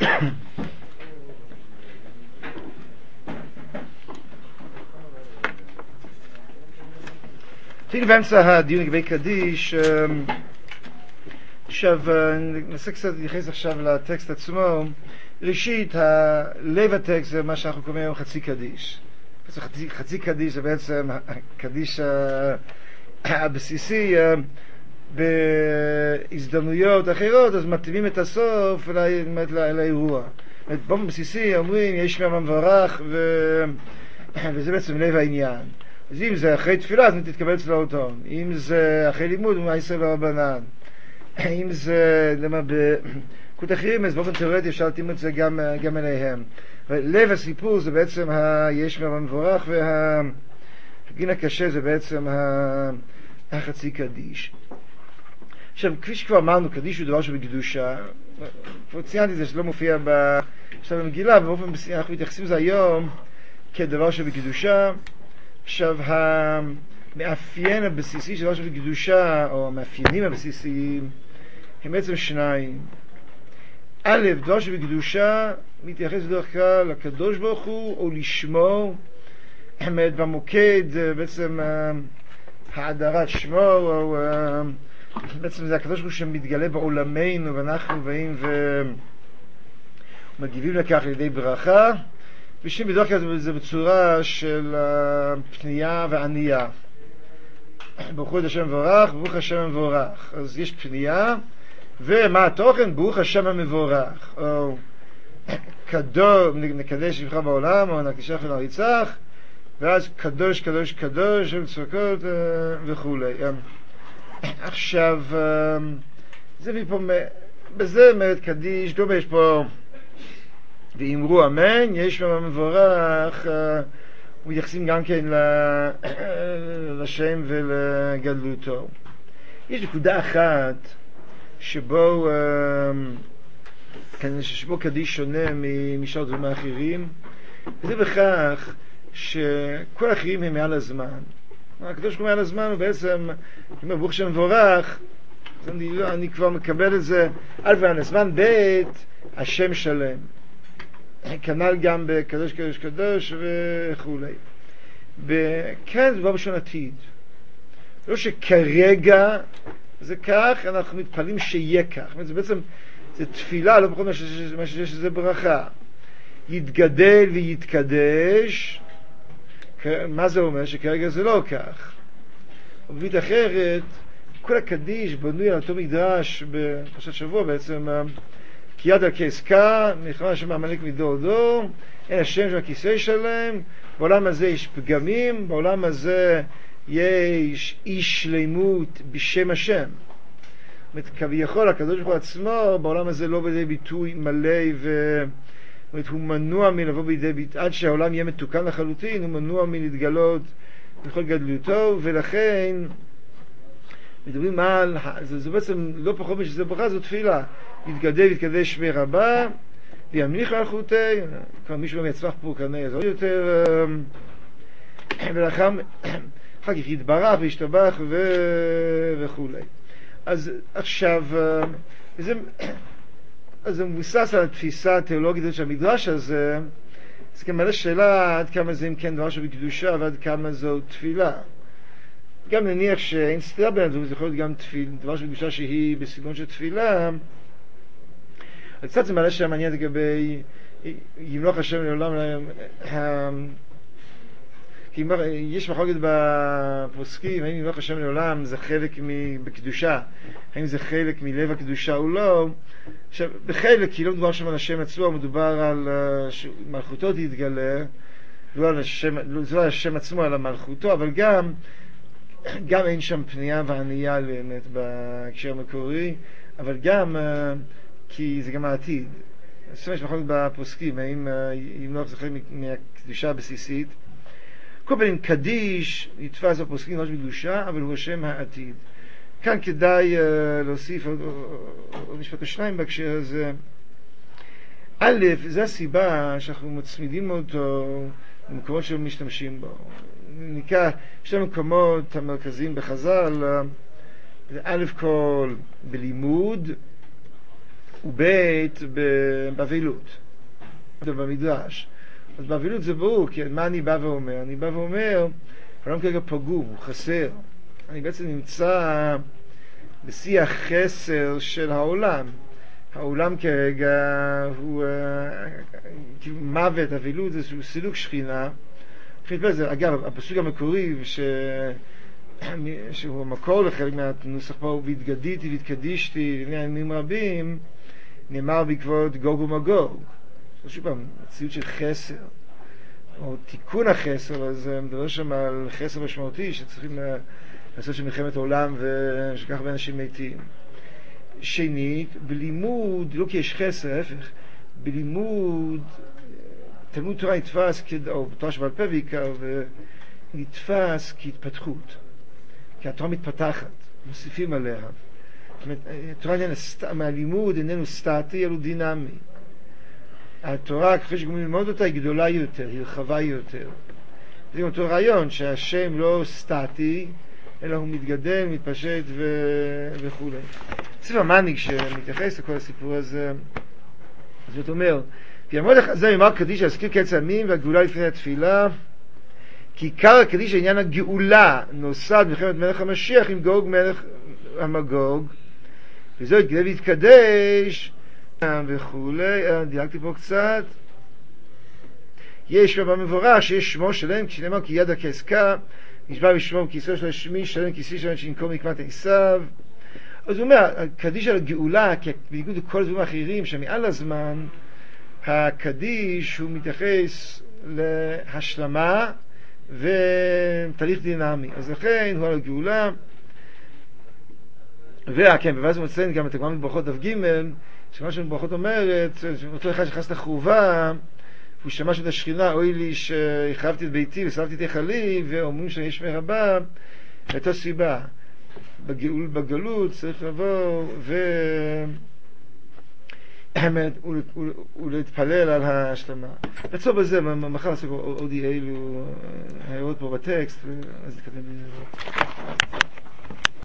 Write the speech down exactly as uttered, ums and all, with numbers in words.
תראי באמצע הדיון לגבי קדיש, עכשיו ננסה קצת להתייחס עכשיו לטקסט עצמו. ראשית, לב הטקסט זה מה שאנחנו קוראים היום חצי קדיש. חצי, חצי קדיש זה בעצם הקדיש הבסיסי. בהזדמנויות אחרות אז מתאימים את הסוף לאירוע. באופן בסיסי אומרים יש שמם המבורך, ו... וזה בעצם לב העניין. אז אם זה אחרי תפילה אז תתקבל אצלו אותו, אם זה אחרי לימוד מה יעשה לרבנן, אם זה למה בקוד אחרים אז באופן תיאורטי אפשר להתאים את זה גם, גם אליהם. לב הסיפור זה בעצם ה... יש שמם המבורך, והגין הקשה זה בעצם ה... החצי קדיש. עכשיו, כפי שכבר אמרנו, קדיש הוא דבר שבקדושה. כבר ציינתי זה שלא מופיע עכשיו במגילה, ובאופן בסיסי אנחנו מתייחסים לזה היום כדבר שבקדושה. עכשיו, המאפיין הבסיסי של דבר שבקדושה, או המאפיינים הבסיסיים, הם בעצם שניים. א', דבר שבקדושה מתייחס בדרך כלל לקדוש ברוך הוא, או לשמו, במוקד בעצם האדרת שמו, או בעצם זה הקדוש ברוך הוא שמתגלה בעולמנו, ואנחנו באים ומגיבים לכך על ידי ברכה, ושם בדרך כלל זה בצורה של פנייה וענייה. ברוך הוא את השם מבורך, ברוך השם המבורך. אז יש פנייה, ומה התוכן? ברוך השם המבורך. או קדוש, נקדש שמך בעולם, או נקדישך ונריצך, ואז קדוש, קדוש, קדוש, צעקות וכו'. עכשיו, זה מפה, בזה אומרת קדיש, דומה יש פה, ואמרו אמן, יש לו מבורך, ומתייחסים גם כן לשם ולגדלותו. יש נקודה אחת שבו, שבו קדיש שונה משאר דברים האחרים, וזה בכך שכל האחרים הם מעל הזמן. הקדוש ברוך הוא מעל הזמן הוא בעצם, אם ברוך שם מבורך, אז אני, לא, אני כבר מקבל את זה א' ועל הזמן, ב' השם שלם. כנ"ל גם בקדוש קדוש קדוש וכו'. וכן זה דבר בשון עתיד. לא שכרגע זה כך, אנחנו מתפעלים שיהיה כך. זה בעצם, זה תפילה, לא פחות מה שיש שזה ברכה. יתגדל ויתקדש. מה זה אומר? שכרגע זה לא כך. ובבית אחרת, כל הקדיש בנוי על אותו מדרש בפרשת שבוע בעצם, כי יד על כעסקה, מלחמה השם המלך מדור דור, אין השם של הכיסא שלהם, בעולם הזה יש פגמים, בעולם הזה יש אי שלמות בשם השם. זאת אומרת, כביכול הקדוש ברוך הוא עצמו, בעולם הזה לא בידי ביטוי מלא ו... זאת אומרת, הוא מנוע מלבוא בידי ביטוי, עד שהעולם יהיה מתוקן לחלוטין, הוא מנוע מלהתגלות בכל גדלותו, ולכן מדברים על, זה, זה בעצם לא פחות משזה ברכה, זו תפילה. יתגדל ויתקדש שמי רבה, וימליך מלכותי, כבר מישהו יצמח פה כנראה, אז עוד יותר, ולאחר כך יתברך וישתבח ו... וכו'. אז עכשיו, וזה, אז זה מבוסס על התפיסה התיאולוגית של המדרש הזה, אז גם על השאלה עד כמה זה אם כן דבר שבקדושה ועד כמה זו תפילה. גם נניח שאין סתירה בין הדברים, זה יכול להיות גם תפיל, דבר שבקדושה שהיא בסגנון של תפילה, אז קצת זה מעלה שם מעניין לגבי ימלוך השם לעולם, כי יש מחלוקת בפוסקים, האם ימלוך השם לעולם זה חלק בקדושה, האם זה חלק מלב הקדושה או לא. עכשיו, בחלק, כי לא מדובר שם על השם עצמו, מדובר על מלכותו תתגלה, לא על השם, לא על השם עצמו, על המלכותו, אבל גם, גם אין שם פנייה וענייה באמת בהקשר המקורי, אבל גם, כי זה גם העתיד. אז יש מחלוקת בפוסקים, האם ימלוך זה חלק מהקדושה הבסיסית. כל פעמים קדיש נתפס בפוסקים לא בקדושה, אבל הוא השם העתיד. כאן כדאי uh, להוסיף עוד, עוד משפט השניים בהקשר הזה. א', זה הסיבה שאנחנו מצמידים אותו למקומות שלא משתמשים בו. ניקח שתי מקומות המרכזיים בחז"ל, א' כל בלימוד, ובית באבילות, במדרש. אז באבילות זה ברור, כי מה אני בא ואומר? אני בא ואומר, העולם כרגע פגום, הוא חסר. אני בעצם נמצא בשיא החסר של העולם. העולם כרגע הוא כאילו מוות, אבילות, זה סילוק שכינה. אגב, הפסוק המקורי, ש... שהוא המקור לחלק מהנוסח פה, הוא והתגדיתי והתקדישתי לפני ימים רבים, נאמר בעקבות גוג ומגוג. שוב פעם, מציאות של חסר, או תיקון החסר, אז מדבר שם על חסר משמעותי שצריכים לעשות של מלחמת עולם ושכך באנשים מתים. שנית, בלימוד, לא כי יש חסר, ההפך, בלימוד תלמוד תורה נתפס, או בתורה שבעל פה בעיקר, ונתפס כהתפתחות, כי התורה מתפתחת, מוסיפים עליה. זאת אומרת, התורה איננה, מהלימוד איננו סטטי, אלא דינמי. התורה, כפי שגומרים ללמוד אותה, היא גדולה יותר, היא רחבה יותר. זה גם אותו רעיון, שהשם לא סטטי, אלא הוא מתגדל, מתפשט ו... וכו'. ספר מנהיג שמתייחס לכל הסיפור הזה, זאת אומרת, כי המועד הזה יאמר קדיש להזכיר קץ הימים והגאולה לפני התפילה, כי עיקר הקדיש העניין הגאולה נוסד מלחמת מלך המשיח עם גוג מלך המגוג, וזו יתגלה ויתקדש וכולי. דילגתי פה קצת. יש במה מבורש שיש שמו שלם, כשנאמר כי יד הכסקה נשבע בשמו כיסו של השמי שלם כיסי שלם שינקום נקמת עשיו. אז הוא אומר, הקדיש על הגאולה, כי בניגוד לכל הדברים האחרים שמעל הזמן, הקדיש הוא מתייחס להשלמה ותהליך דינמי. אז לכן הוא על הגאולה. וכן, ואז הוא מציין גם את הגמרא בברכות דף ג', שמה שבברכות אומרת, אותו אחד שנכנס לחורבה, הוא שמע שאת השכינה, אוי לי שהחרבתי את ביתי ושרפתי את היכלי, ואומרים שיש מרבה, הייתה סיבה. בגאול, בגלות צריך לבוא ו... ולהתפלל על ההשלמה. לעצור בזה, מחר לעשות עוד אילו הערות פה בטקסט, אז נתקדם בזה.